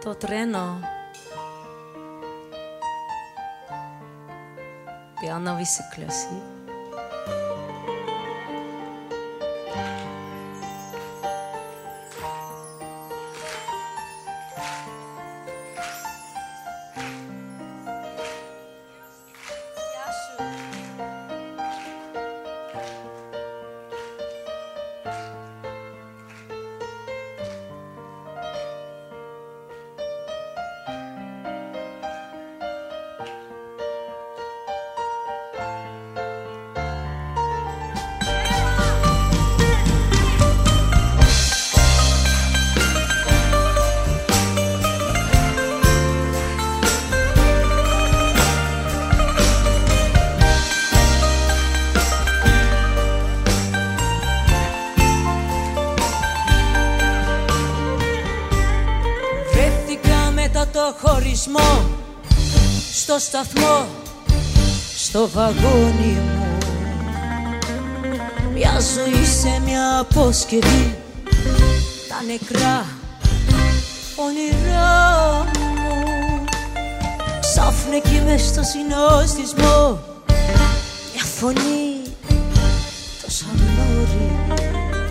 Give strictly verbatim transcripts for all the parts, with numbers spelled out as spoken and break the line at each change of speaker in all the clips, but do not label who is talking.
το τρένο пьяно высыклась.
Το χωρισμό στο σταθμό, στο βαγόνι μου. Μια ζωή σε μια αποσκευή, τα νεκρά όνειρά μου. Ξάφνου εκεί μες στο συνοστισμό, μια φωνή τόσο αγνώριμη,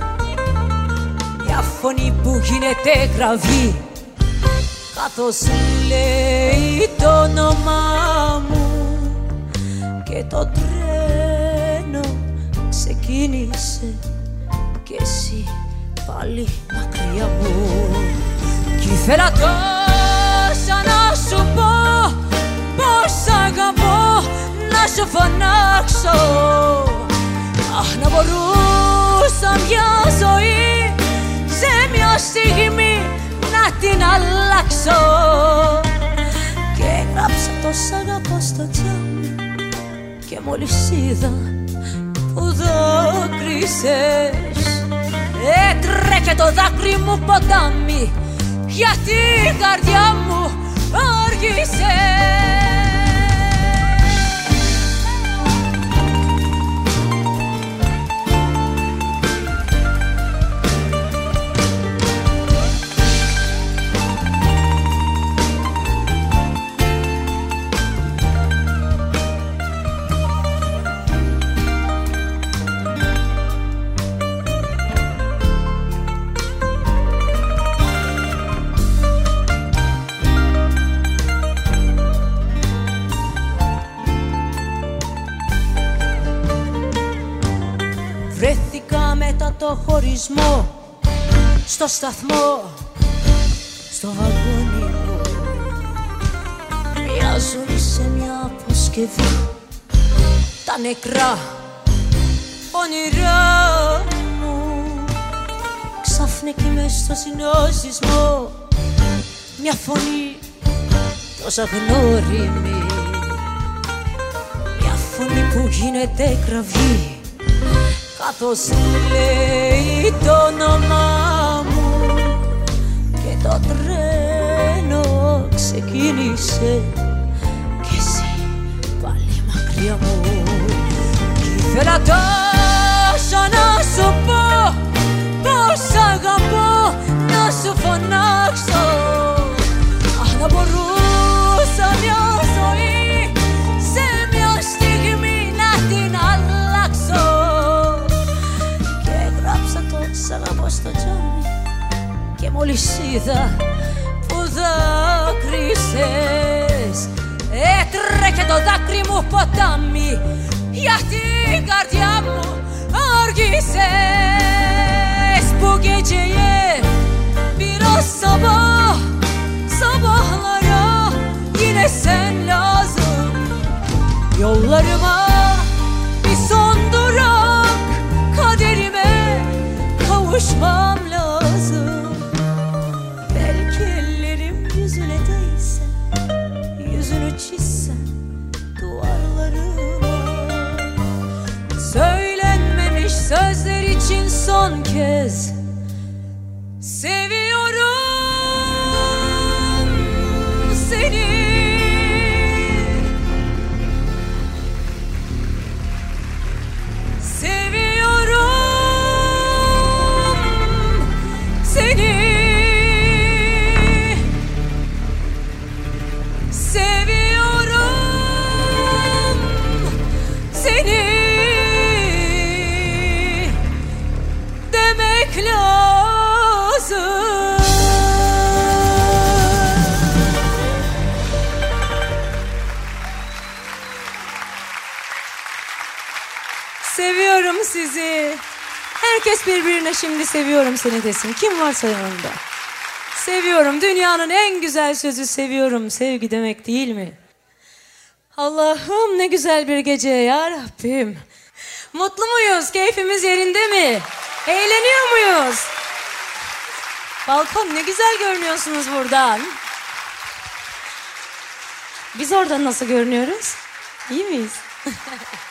μια φωνή που γίνεται κραυγή καθώς λέει το όνομά μου. Και το τρένο ξεκίνησε κι εσύ πάλι μακριά μου. Κι ήθελα τόσα να σου πω, πως αγαπώ, να σου φωνάξω. Αχ, να μπορούσα μια ζωή σε μια στιγμή να την αλλάξω. Και έγραψα το σ' αγαπώ στο τζάμι, και μόλις είδα που δάκρυσες, έτρεχε το δάκρυ μου ποτάμι, γιατί η καρδιά μου άργησε. Βρέθηκα μετά το χωρισμό στο σταθμό, στο βαγόνι μου. Μια ζωή σε μια αποσκευή, τα νεκρά όνειρά μου. Ξαφνική μες στο συνοστισμό, μια φωνή τόσο αγνώριμη, μια φωνή που γίνεται κραυγή καθώς λέει το όνομά μου. Και το τρένο ξεκίνησε κι εσύ πάλι μακριά μου. Κι ήθελα τόσο να σου πω, πως αγαπώ, να σου φωνάξω. Αχ, να μπορούσα μια ζωή σε μια στιγμή να την αλλάξω. Σ' αγαπώ στο τζάμι, και μόλις είδα που δάκρυσες, έτρεχε το δάκρυ μου ποτάμι, γιατί η καρδιά μου άργησες. Bu geceye biraz sabah, sabahlara yine sen lazım. Yollarıma bir son durak, kaderime kavuşmam lazım. Belki ellerim yüzüne değse, yüzünü çizsem duvarlarıma. Söylenmemiş sözler için son kez seviyorum seni. Seviyorum seni.
bizi. Herkes birbirine şimdi seviyorum seni desin. Kim varsa yanında. Seviyorum. Dünyanın en güzel sözü seviyorum. Sevgi demek değil mi? Allah'ım ne güzel bir gece ya Rabbim. Mutlu muyuz? Keyfimiz yerinde mi? Eğleniyor muyuz? Balkon ne güzel görünüyorsunuz buradan. Biz oradan nasıl görünüyoruz? İyi miyiz?